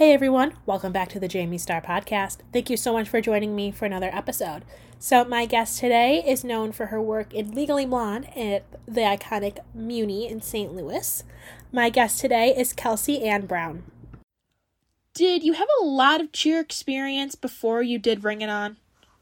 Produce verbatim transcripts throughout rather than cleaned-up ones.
Hey everyone, welcome back to the Jamie Star Podcast. Thank you so much for joining me for another episode. So my guest today is known for her work in Legally Blonde at the iconic Muni in Saint Louis. My guest today is Kelsey Ann Brown. Did you have a lot of cheer experience before you did Ring It On?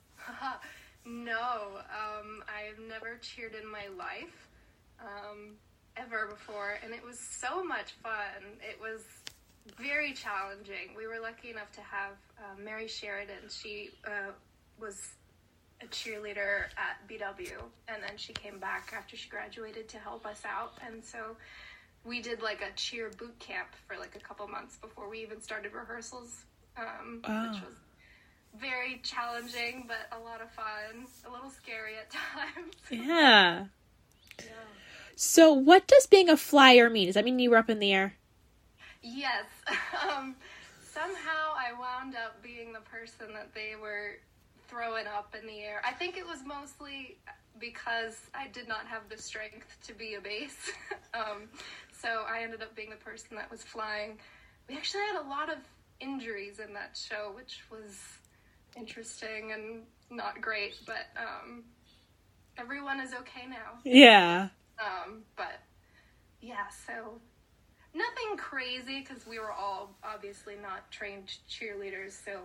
No, um, I've never cheered in my life, um, ever before, and it was so much fun. It was very challenging. We were lucky enough to have uh, Mary Sheridan. She uh, was a cheerleader at B W, and then she came back after she graduated to help us out, and so we did like a cheer boot camp for like a couple months before we even started rehearsals, um, oh. which was very challenging, but a lot of fun, a little scary at times. Yeah. Yeah. So what does being a flyer mean? Does that mean you were up in the air? Yes. Um, somehow I wound up being the person that they were throwing up in the air. I think it was mostly because I did not have the strength to be a base. um, so I ended up being the person that was flying. We actually had a lot of injuries in that show, which was interesting and not great, but um, everyone is okay now. Yeah. Um, but yeah, so nothing crazy, because we were all obviously not trained cheerleaders, so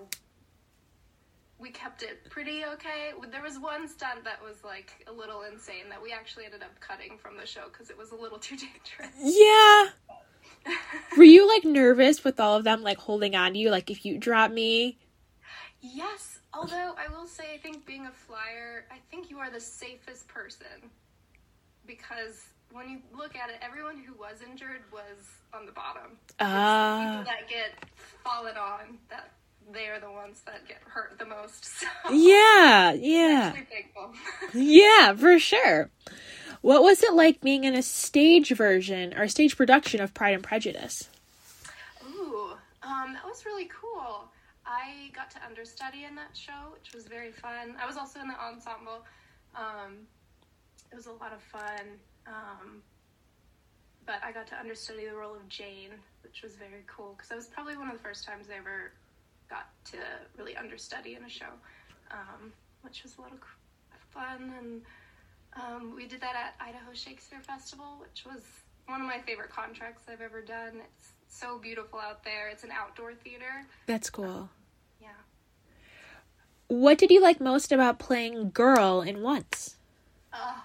we kept it pretty okay. There was one stunt that was, like, a little insane that we actually ended up cutting from the show because it was a little too dangerous. Yeah. Were you, like, nervous with all of them, like, holding on to you? Like, if you drop me? Yes, although I will say I think being a flyer, I think you are the safest person, because when you look at it, everyone who was injured was on the bottom. Ah. It's the people that get fallen on, that they are the ones that get hurt the most. So Yeah, yeah. I'm actually thankful. Yeah, for sure. What was it like being in a stage version or stage production of Pride and Prejudice? Ooh, um, that was really cool. I got to understudy in that show, which was very fun. I was also in the ensemble. Um, it was a lot of fun. Um, but I got to understudy the role of Jane, which was very cool, because that was probably one of the first times I ever got to really understudy in a show, um, which was a lot of fun. And um, we did that at Idaho Shakespeare Festival, which was one of my favorite contracts I've ever done. It's so beautiful out there. It's an outdoor theater. That's cool. Um, yeah. What did you like most about playing Girl in Once? Oh.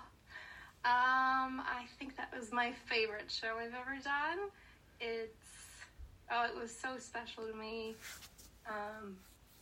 Um, I think that was my favorite show I've ever done. It's, oh, it was so special to me. Um,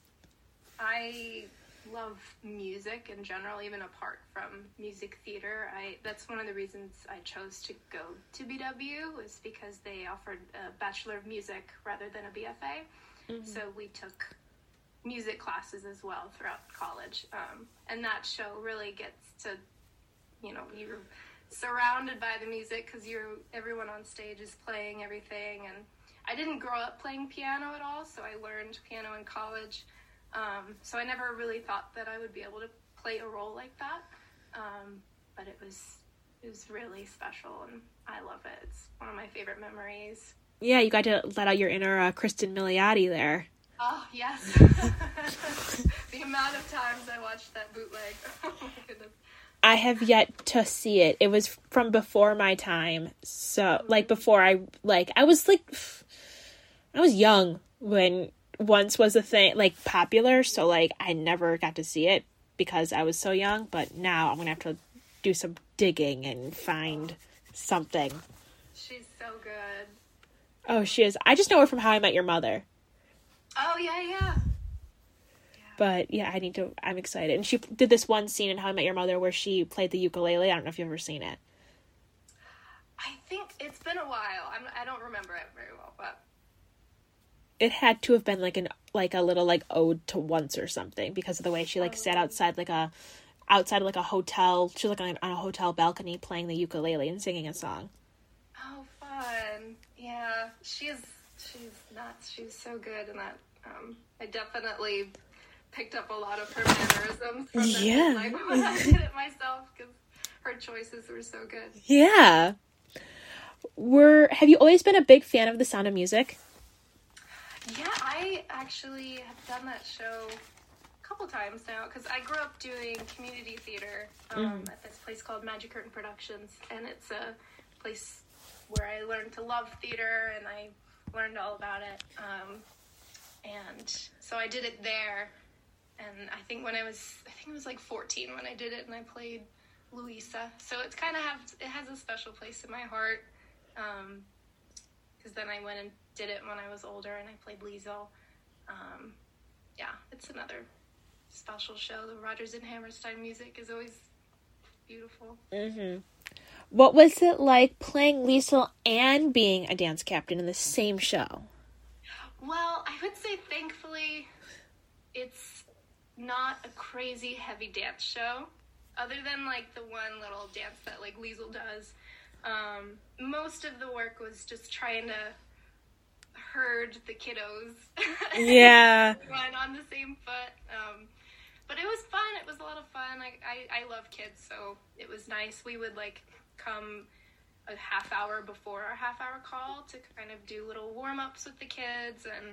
I love music in general, even apart from music theater. I, that's one of the reasons I chose to go to B W, was because they offered a Bachelor of Music rather than a B F A. Mm-hmm. So we took music classes as well throughout college. Um, and that show really gets to, you know, you're surrounded by the music because you're everyone on stage is playing everything. And I didn't grow up playing piano at all, so I learned piano in college. Um, so I never really thought that I would be able to play a role like that. Um, but it was it was really special, and I love it. It's one of my favorite memories. Yeah, you got to let out your inner uh, Kristen Milioti there. Oh, yes. The amount of times I watched that bootleg. Oh, my goodness. I have yet to see it. It was from before my time. So, like, before I, like, I was, like, I was young when Once was a thing, like, popular. So, like, I never got to see it because I was so young. But now I'm going to have to do some digging and find something. She's so good. Oh, she is. I just know her from How I Met Your Mother. Oh, yeah, yeah. But, yeah, I need to, I'm excited. And she did this one scene in How I Met Your Mother where she played the ukulele. I don't know if you've ever seen it. I think it's been a while. I'm, I don't remember it very well, but it had to have been, like, an like a little, like, ode to Once or something because of the way she, like, oh. sat outside, like, a, outside, like, a hotel. She was, like, on, on a hotel balcony playing the ukulele and singing a song. Oh, fun. Yeah, she's, she's nuts. She's so good in that. Um, I definitely picked up a lot of her mannerisms from this yeah. night when I did it myself, because her choices were so good. Yeah. Were have you always been a big fan of The Sound of Music? Yeah, I actually have done that show a couple times now because I grew up doing community theater um, mm. at this place called Magic Curtain Productions, and it's a place where I learned to love theater and I learned all about it. Um, and so I did it there, and I think when I was, I think it was like fourteen when I did it, and I played Louisa. So it's kind of have it has a special place in my heart. Um, because then I went and did it when I was older, and I played Liesel. Um, yeah, it's another special show. The Rodgers and Hammerstein music is always beautiful. Mm-hmm. What was it like playing Liesel and being a dance captain in the same show? Well, I would say thankfully it's not a crazy heavy dance show, other than like the one little dance that like Liesel does. Um, most of the work was just trying to herd the kiddos. Yeah. Run on the same foot. Um, but it was fun. It was a lot of fun. I, I, I love kids, so it was nice. We would like come a half hour before our half hour call to kind of do little warm-ups with the kids, and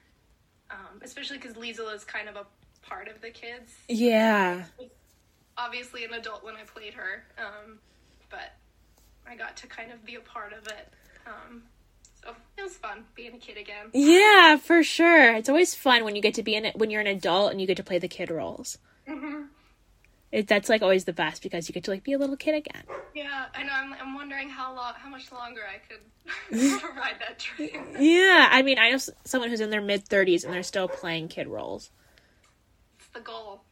um, especially because Liesel is kind of a part of the kids. Yeah. Obviously an adult when I played her, um, but I got to kind of be a part of it. Um, so it was fun being a kid again. Yeah, for sure. It's always fun when you get to be in it when you're an adult and you get to play the kid roles. Mm-hmm. It, that's like always the best because you get to like be a little kid again. Yeah, I know. I'm, I'm wondering how long, how much longer I could ride that train. Yeah, I mean, I know someone who's in their mid thirties and they're still playing kid roles. It's the goal.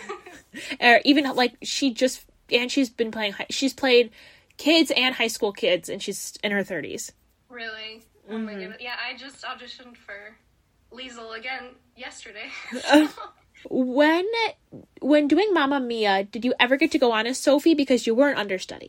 Or even like she just and she's been playing. She's played kids and high school kids, and she's in her thirties. Really? Oh mm-hmm. my goodness! Yeah, I just auditioned for Liesel again yesterday. uh, when when doing Mamma Mia, did you ever get to go on as Sophie because you weren't understudy?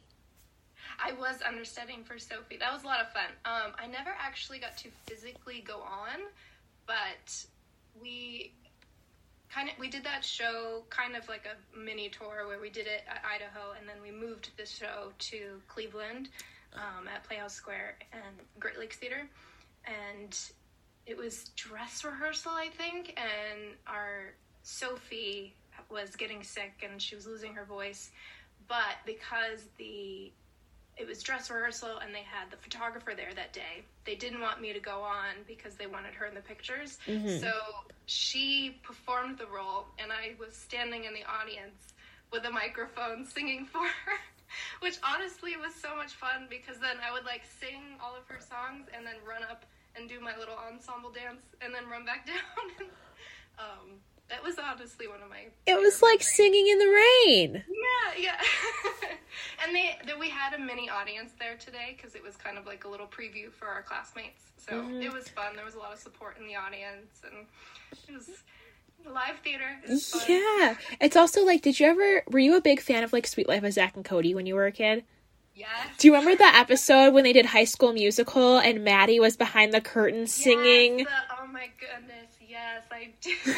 I was understudying for Sophie. That was a lot of fun. Um, I never actually got to physically go on, but we kind of we did that show kind of like a mini tour where we did it at Idaho, and then we moved the show to Cleveland um, at Playhouse Square and Great Lakes Theater, and it was dress rehearsal, I think, and our Sophie was getting sick and she was losing her voice, but because the it was dress rehearsal and they had the photographer there that day, they didn't want me to go on because they wanted her in the pictures. Mm-hmm. So she performed the role, and I was standing in the audience with a microphone singing for her, which honestly was so much fun because then I would like sing all of her songs and then run up and do my little ensemble dance and then run back down. um, that was honestly one of my... It was like memories. Singing in the rain. Yeah, yeah. And they, they we had a mini audience there today because it was kind of like a little preview for our classmates. So mm-hmm. it was fun. There was a lot of support in the audience, and it was live theater. It was fun. Yeah. It's also like, did you ever... Were you a big fan of like Sweet Life of Zack and Cody when you were a kid? Yes. Do you remember the episode when they did High School Musical and Maddie was behind the curtain singing? Yes, the, oh my goodness, yes, I do.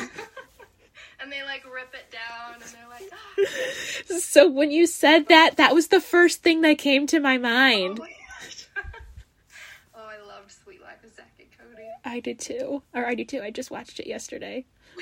And they like rip it down and they're like, ah. So when you said that, that was the first thing that came to my mind. Oh my gosh. Oh, I loved Sweet Life of Zack and Cody. I did too. Or I do too. I just watched it yesterday.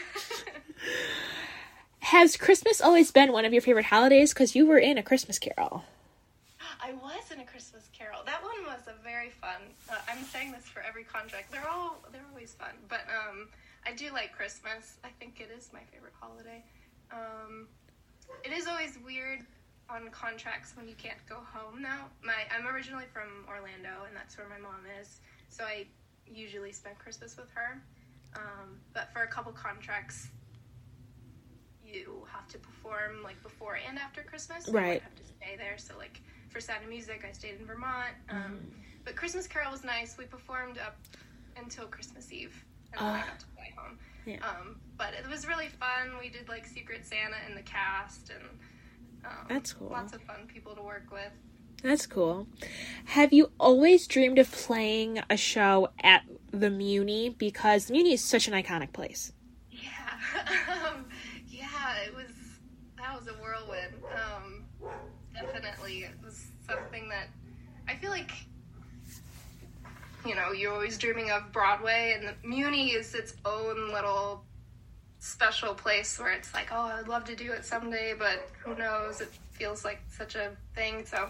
Has Christmas always been one of your favorite holidays? Because you were in A Christmas Carol. I was in A Christmas Carol. That one was a very fun. Uh, I'm saying this for every contract. They're all they're always fun. But um, I do like Christmas. I think it is my favorite holiday. Um, it is always weird on contracts when you can't go home now. My I'm originally from Orlando, and that's where my mom is. So I usually spend Christmas with her. Um, but for a couple contracts, you have to perform like before and after Christmas. Right. You have to stay there. So like for Sound of Music, I stayed in Vermont. Um, mm. But Christmas Carol was nice. We performed up until Christmas Eve, and then uh, I got to fly home. Yeah. Um, but it was really fun. We did like Secret Santa in the cast, and um, that's cool. Lots of fun people to work with. That's cool. Have you always dreamed of playing a show at the Muni? Because the Muni is such an iconic place. Yeah. um, yeah, it was, that was a whirlwind. Um, definitely. It was something that I feel like you know, you're always dreaming of Broadway, and the Muni is its own little special place where it's like, oh, I'd love to do it someday, but who knows? It feels like such a thing. So,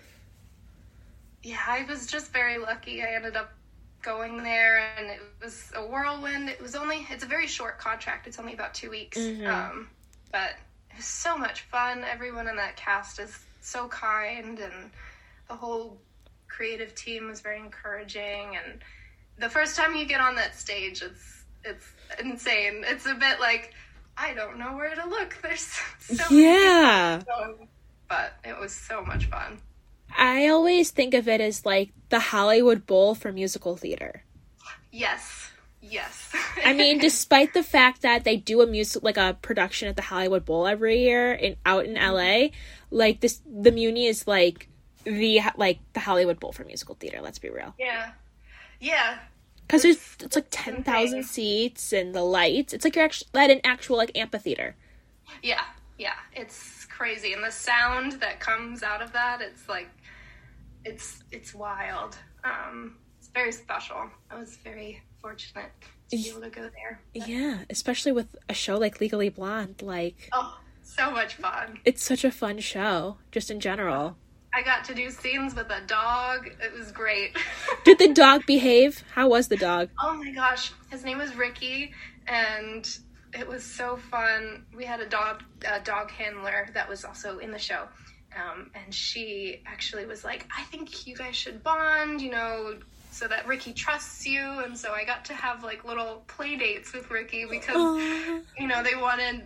yeah, I was just very lucky. I ended up going there, and it was a whirlwind. It was only, it's a very short contract. It's only about two weeks. Mm-hmm. Um, but it was so much fun. Everyone in that cast is so kind, and the whole creative team was very encouraging. And the first time you get on that stage, it's it's insane. It's a bit like, I don't know where to look. There's so many yeah. people. But it was so much fun. I always think of it as like the Hollywood Bowl for musical theater. Yes. Yes. I mean, despite the fact that they do a music, like a production at the Hollywood Bowl every year in out in L A, like this, the Muni is like the like the Hollywood Bowl for musical theater. Let's be real. Yeah. Yeah. Because there's it's like ten thousand seats and the lights. It's like you're actually at an actual like amphitheater. Yeah. Yeah. It's crazy, and the sound that comes out of that, it's like, it's it's wild. Um, it's very special. I was very fortunate to be able to go there. But... yeah, especially with a show like Legally Blonde. Like, oh, so much fun. It's such a fun show, just in general. I got to do scenes with a dog. It was great. Did the dog behave? How was the dog? Oh my gosh. His name was Ricky, and it was so fun. We had a dog, a dog handler that was also in the show. Um, and she actually was like, I think you guys should bond, you know, so that Ricky trusts you. And so I got to have like little play dates with Ricky because, Aww. you know, they wanted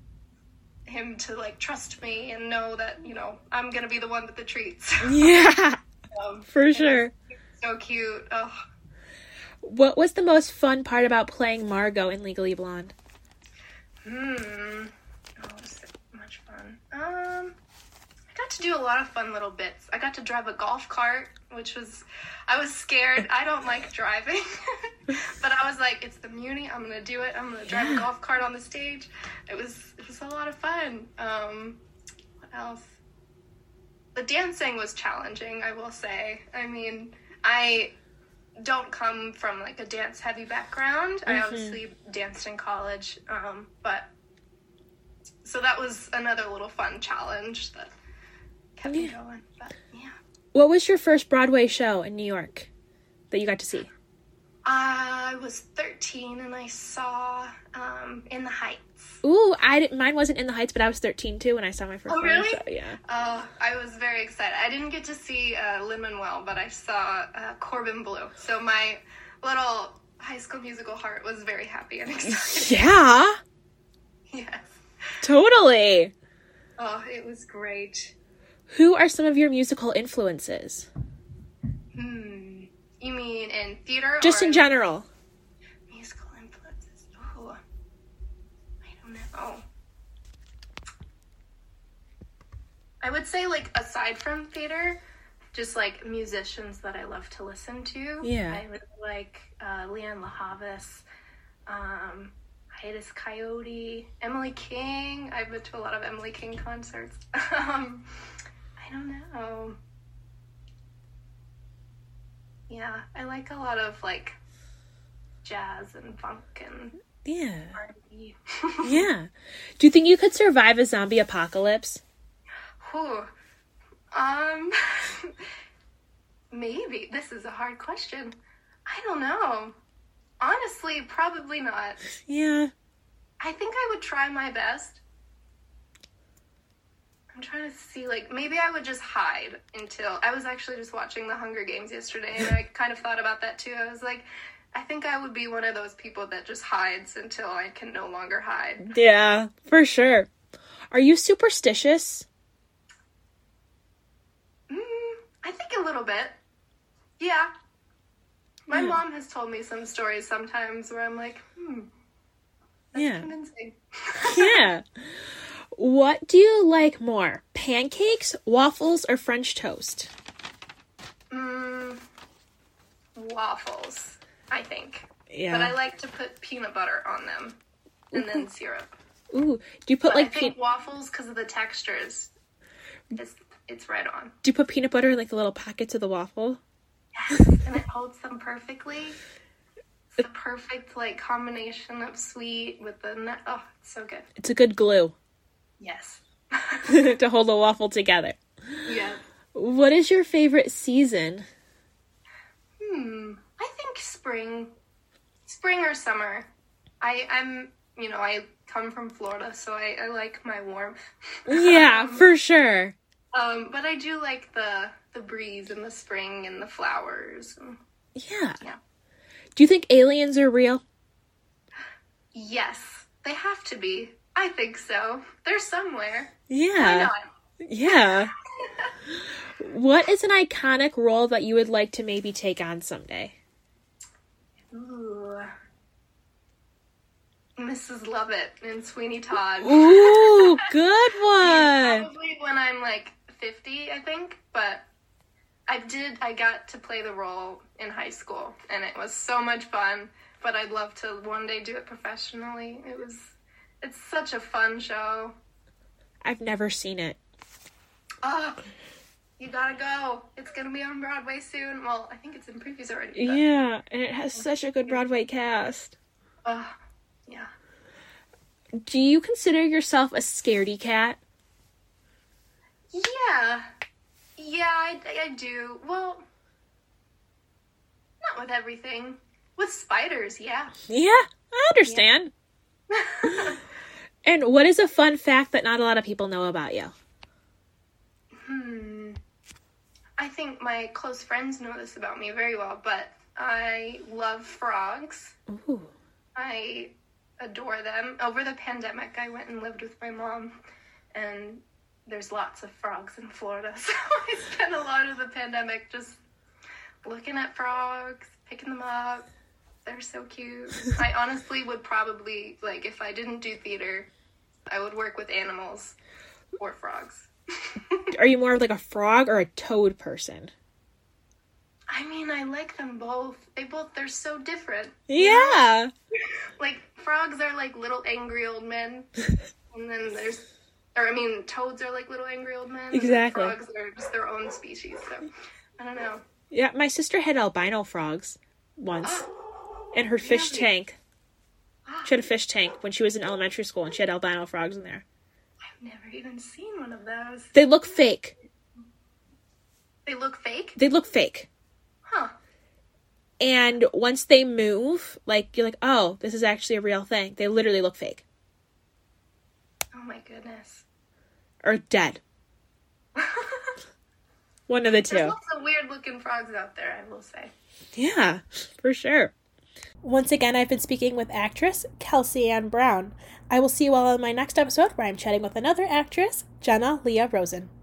him to like trust me and know that, you know, I'm gonna be the one with the treats. Yeah. um, for sure. So cute. Oh. What was the most fun part about playing Margot in Legally Blonde? Hmm. Oh, it was so much fun. Um, I got to do a lot of fun little bits. I got to drive a golf cart, which was, I was scared. I don't like driving, but I was like, it's the Muni. I'm gonna do it. I'm gonna drive yeah. a golf cart on the stage. It was, it was a lot of fun. Um, what else? The dancing was challenging, I will say. I mean, I don't come from like a dance heavy background. Mm-hmm. I obviously danced in college, um, but so that was another little fun challenge that kept yeah. me going. But yeah. What was your first Broadway show in New York that you got to see? I was thirteen and I saw um, In the Heights. Ooh, I didn't, mine wasn't In the Heights, but I was thirteen too when I saw my first oh, really? show. Yeah. Oh, I was very excited. I didn't get to see uh, Lin-Manuel, but I saw uh, Corbin Bleu. So my little High School Musical heart was very happy and excited. Yeah. Yes. Totally. Oh, it was great. Who are some of your musical influences? Hmm. You mean in theater? Just or in general. Musical influences. Oh, I don't know. I would say, like, aside from theater, just, like, musicians that I love to listen to. Yeah. I really like uh, Leanne LaHavis, um, Hiatus Coyote, Emily King. I've been to a lot of Emily King concerts. um, I don't know. Yeah, I like a lot of, like, jazz and funk and yeah. R and B. Yeah. Do you think you could survive a zombie apocalypse? Whew. Um, maybe. This is a hard question. I don't know. Honestly, probably not. Yeah. I think I would try my best. I'm trying to see, like, maybe I would just hide until... I was actually just watching The Hunger Games yesterday, and I kind of thought about that, too. I was like, I think I would be one of those people that just hides until I can no longer hide. Yeah, for sure. Are you superstitious? Mm, I think a little bit. Yeah. My yeah. mom has told me some stories sometimes where I'm like, hmm, that's yeah. convincing. Yeah. What do you like more? Pancakes, waffles, or French toast? Mm, waffles, I think. Yeah. But I like to put peanut butter on them and then syrup. Ooh. Do you put but like I think pe- waffles, because of the textures, it's, it's right on. Do you put peanut butter in like the little packets of the waffle? Yes, and it holds them perfectly. It's the perfect, like, combination of sweet with the nut. Oh, it's so good. It's a good glue. Yes. To hold the waffle together. Yeah. What is your favorite season? Hmm. I think spring. Spring or summer. I, I'm, you know, I come from Florida, so I, I like my warmth. Yeah, um, for sure. Um, but I do like the the breeze in the spring and the flowers. And, Yeah. yeah. Do you think aliens are real? Yes, they have to be. I think so. They're somewhere. Yeah. Why not? Yeah. What is an iconic role that you would like to maybe take on someday? Ooh. Missus Lovett in Sweeney Todd. Ooh, good one. Probably when I'm like fifty, I think. But I did, I got to play the role in high school, and it was so much fun. But I'd love to one day do it professionally. It was, it's such a fun show. I've never seen it. Oh, you gotta go. It's gonna be on Broadway soon. Well, I think it's in previews already. But... Yeah, and it has such a good Broadway cast. Oh, yeah. Do you consider yourself a scaredy cat? Yeah. Yeah, I, I do. Well, not with everything. With spiders, yeah. Yeah, I understand. Yeah. And what is a fun fact that not a lot of people know about you? Hmm. I think my close friends know this about me very well, but I love frogs. Ooh. I adore them. Over the pandemic, I went and lived with my mom, and there's lots of frogs in Florida, so I spent a lot of the pandemic just looking at frogs, picking them up. They're so cute. I honestly would probably, like, if I didn't do theater, I would work with animals or frogs. Are you more of like a frog or a toad person? I mean, I like them both. They both, they're so different. Yeah. Like, frogs are like little angry old men. And then there's, or I mean, toads are like little angry old men. Exactly. And frogs are just their own species. So, I don't know. Yeah, my sister had albino frogs once in her fish Really? tank. She had a fish tank when she was in elementary school, and she had albino frogs in there. I've never even seen one of those. They look fake. They look fake? They look fake. Huh. And once they move, like, you're like, oh, this is actually a real thing. They literally look fake. Oh my goodness. Or dead. One of the two. There's lots of weird looking frogs out there, I will say. Yeah, for sure. Once again, I've been speaking with actress Kelsey Ann Brown. I will see you all in my next episode where I'm chatting with another actress, Jenna Leah Rosen.